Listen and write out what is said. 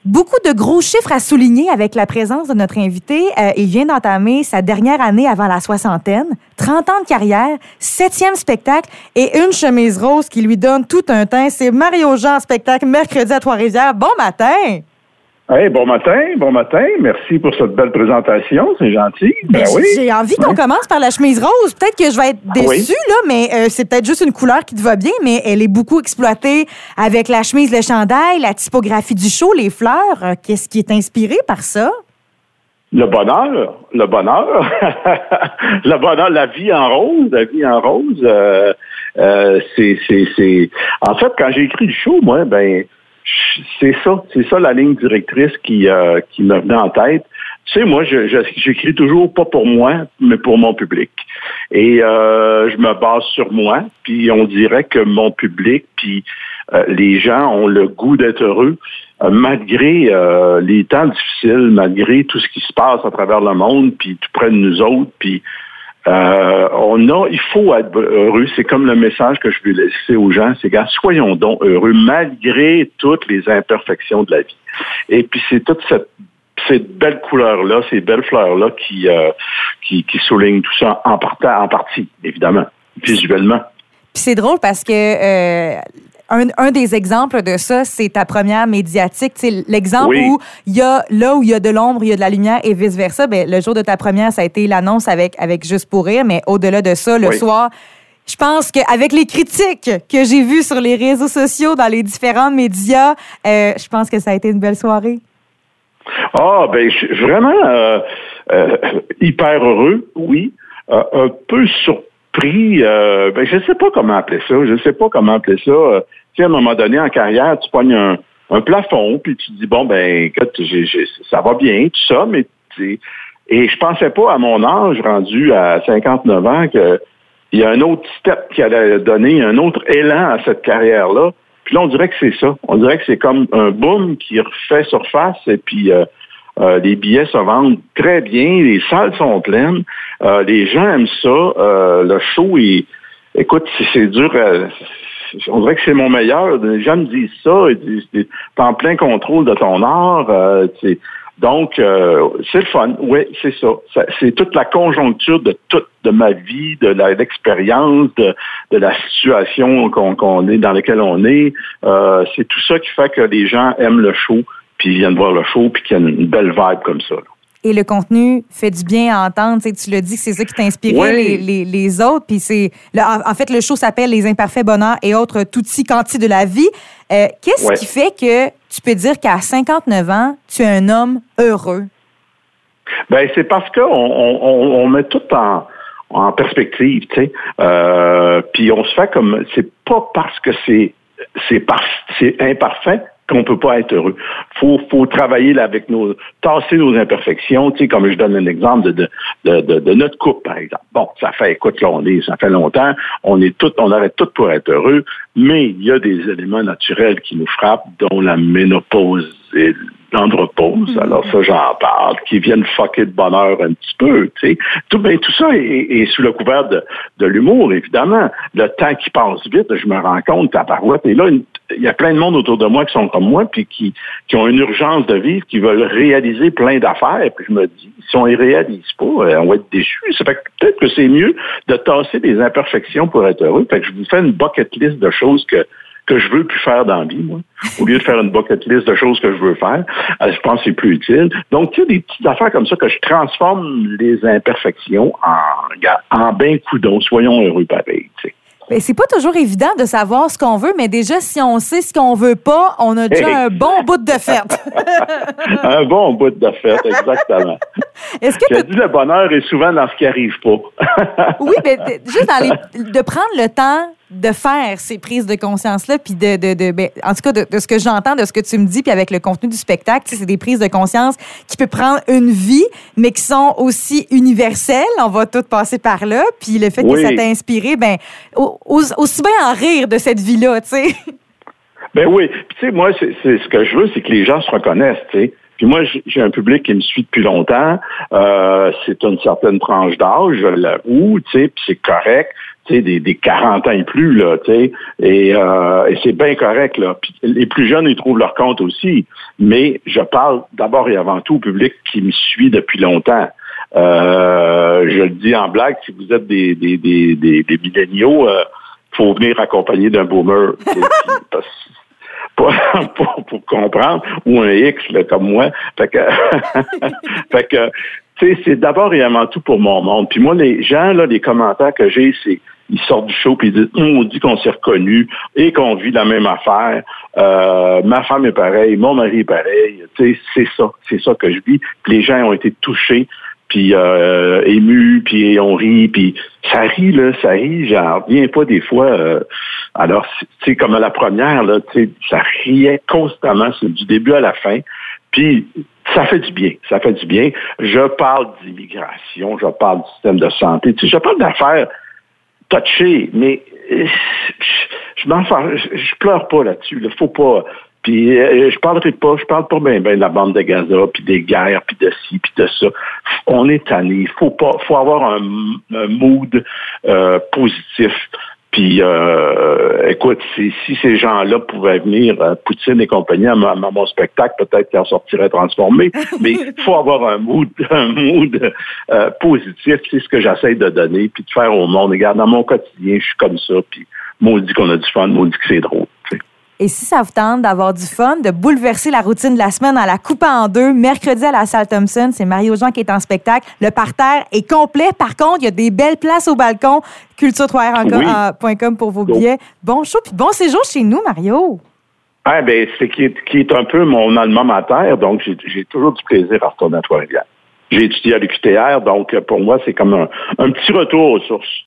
Beaucoup de gros chiffres à souligner avec la présence de notre invité. Il vient d'entamer sa dernière année avant la soixantaine, 30 ans de carrière, 7e spectacle et une chemise rose qui lui donne tout un teint. C'est Mario Jean, spectacle mercredi à Trois-Rivières. Bon matin! Hey, bon matin. Merci pour cette belle présentation, c'est gentil. Ben oui. J'ai envie qu'on commence par la chemise rose. Peut-être que je vais être déçue, là, mais c'est peut-être juste une couleur qui te va bien, mais elle est beaucoup exploitée avec la chemise, le chandail, la typographie du show, les fleurs. Qu'est-ce qui est inspiré par ça? Le bonheur, le bonheur, la vie en rose, c'est. En fait, quand j'ai écrit le show, moi, c'est ça la ligne directrice qui me venait en tête. Tu sais, moi, j'écris toujours pas pour moi, mais pour mon public. Et je me base sur moi, puis on dirait que mon public, puis les gens ont le goût d'être heureux, malgré les temps difficiles, malgré tout ce qui se passe à travers le monde, puis tout près de nous autres, puis il faut être heureux. C'est comme le message que je veux laisser aux gens, c'est gars, soyons donc heureux malgré toutes les imperfections de la vie. Et puis c'est toute ces belles couleurs-là, ces belles fleurs-là qui soulignent tout ça en partie, évidemment, visuellement. Puis c'est drôle parce que un des exemples de ça, c'est ta première médiatique. T'sais, l'exemple où il y a de l'ombre, il y a de la lumière et vice-versa. Ben, le jour de ta première, ça a été l'annonce avec Juste pour rire. Mais au-delà de ça, le soir, je pense qu'avec les critiques que j'ai vues sur les réseaux sociaux, dans les différents médias, je pense que ça a été une belle soirée. Je suis vraiment hyper heureux, oui. Un peu surpris. Je sais pas comment appeler ça. Tu sais, à un moment donné, en carrière, tu pognes un plafond, puis tu te dis, écoute, ça va bien, tout ça, mais et je pensais pas à mon âge, rendu à 59 ans, qu'il y a un autre step qui allait donner un autre élan à cette carrière-là. Puis là, on dirait que c'est ça. On dirait que c'est comme un boom qui refait surface, et puis les billets se vendent très bien, les salles sont pleines, les gens aiment ça, le show écoute, c'est dur. On dirait que c'est mon meilleur. Les gens me disent ça. Ils disent, t'es en plein contrôle de ton art. Donc, c'est le fun. Oui, c'est ça. C'est toute la conjoncture de ma vie, de l'expérience, de la situation dans laquelle on est. C'est tout ça qui fait que les gens aiment le show, puis viennent voir le show, puis qu'il y a une belle vibe comme ça. Là. Et le contenu fait du bien à entendre. Tu l'as dit que c'est ça qui t'a inspiré les autres. Puis en fait, le show s'appelle Les imparfaits bonheurs et autres tutti quanti de la vie. Qu'est-ce qui fait que tu peux dire qu'à 59 ans, tu es un homme heureux? C'est parce qu'on met tout en perspective, tu sais. Puis on se fait comme... C'est pas parce que c'est imparfait qu'on peut pas être heureux. Faut travailler là avec tasser nos imperfections, tu sais, comme je donne un exemple de notre couple, par exemple. Bon, ça fait longtemps, on arrête tout pour être heureux, mais il y a des éléments naturels qui nous frappent, dont la ménopause et l'andropause, alors ça, j'en parle, qui viennent fucker de bonheur un petit peu, tu sais. Tout ça est sous le couvert de l'humour, évidemment. Le temps qui passe vite, je me rends compte, tabarouette, et là, il y a plein de monde autour de moi qui sont comme moi, puis qui ont une urgence de vivre, qui veulent réaliser plein d'affaires, puis je me dis, si on les réalise pas, on va être déçus. Ça fait que peut-être que c'est mieux de tasser des imperfections pour être heureux. Fait que je vous fais une bucket list de choses que je veux plus faire dans la vie, moi. Au lieu de faire une bucket list de choses que je veux faire, je pense que c'est plus utile. Donc, tu sais, des petites affaires comme ça que je transforme les imperfections en ben coudon. Soyons heureux pareil, tu sais. C'est pas toujours évident de savoir ce qu'on veut, mais déjà, si on sait ce qu'on veut pas, on a déjà un bon bout de fête. Un bon bout de fête, exactement. Est-ce que j'ai dit le bonheur est souvent dans ce qui arrive pas. Oui, mais juste de prendre le temps de faire ces prises de conscience-là, puis en tout cas, de ce que j'entends, de ce que tu me dis, puis avec le contenu du spectacle, c'est des prises de conscience qui peuvent prendre une vie, mais qui sont aussi universelles. On va tout passer par là. Puis le fait que ça t'a inspiré, aussi bien en rire de cette vie-là, tu sais. Ben oui. Puis tu sais, moi, c'est ce que je veux, c'est que les gens se reconnaissent, tu sais. Puis moi, j'ai un public qui me suit depuis longtemps. C'est une certaine tranche d'âge, je l'avoue, tu sais, puis c'est correct. des 40 ans et plus, là, et c'est bien correct, là. Puis les plus jeunes, ils trouvent leur compte aussi. Mais je parle d'abord et avant tout au public qui me suit depuis longtemps. Je le dis en blague, si vous êtes des milléniaux, faut venir accompagner d'un boomer. Pour comprendre, ou un X là, comme moi. Fait que c'est d'abord et avant tout pour mon monde. Puis moi, les gens, là, les commentaires que j'ai, c'est ils sortent du show puis ils disent on dit qu'on s'est reconnus et qu'on vit la même affaire. Ma femme est pareille, mon mari est pareil. C'est ça que je vis. Puis les gens ont été touchés, puis émus, puis on rit, puis ça rit, j'en reviens pas des fois. Alors, tu sais, comme à la première, là, tu sais, ça riait constamment, c'est du début à la fin. Puis ça fait du bien. Je parle d'immigration, je parle du système de santé, tu sais, je parle d'affaires touchées, mais je pleure pas là-dessus. Là, faut pas. Puis je parle pas bien de la bande de Gaza, puis des guerres, puis de ci, puis de ça. On est tanné. Faut avoir un mood positif. Puis écoute, si ces gens-là pouvaient venir, Poutine et compagnie, à mon spectacle, peut-être qu'ils en sortiraient transformés. Mais il faut avoir un mood positif. C'est ce que j'essaie de donner, puis de faire au monde. Regarde, dans mon quotidien, je suis comme ça, puis maudit qu'on a du fun, maudit que c'est drôle. T'sais. Et si ça vous tente d'avoir du fun, de bouleverser la routine de la semaine en la coupant en deux, mercredi à la salle Thompson, c'est Mario Jean qui est en spectacle. Le parterre est complet. Par contre, il y a des belles places au balcon. culture3r.com pour vos billets. Bon show puis bon séjour chez nous, Mario. Ah, ben, c'est qui est un peu mon alma mater, donc j'ai toujours du plaisir à retourner à Trois-Rivières. J'ai étudié à l'UQTR, donc pour moi, c'est comme un petit retour aux sources.